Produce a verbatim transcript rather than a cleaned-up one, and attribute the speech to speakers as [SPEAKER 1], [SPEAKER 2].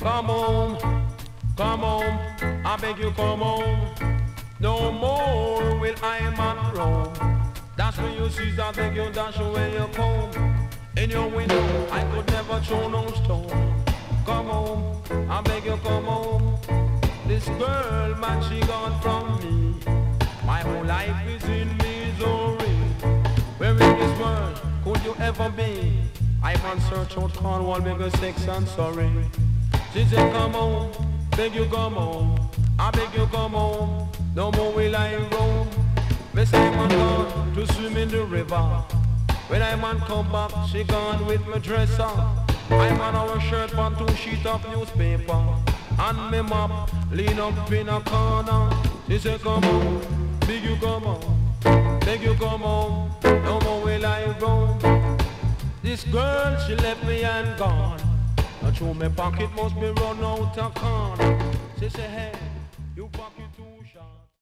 [SPEAKER 1] come home, come home, I beg you come home. No more will I man roam. That's when you see I beg you dash away your comb. In your window I could never throw no stone. Come home, I beg you come home. This girl man she gone from me. My whole life is in misery. Where in this world could you ever be? I man search out Cornwall, beg you sex and sorry. She said come home, beg you come home. I beg you come home, no more will I roam. Me say man gone to swim in the river. When I man come back, she gone with my dresser. I man our shirt on two sheet of newspaper. And me mop lean up in a corner. She say come home, beg you come home, beg you come home, no more will I roam. This girl she left me and gone. Now through my pocket must be run out of corn. She say hey.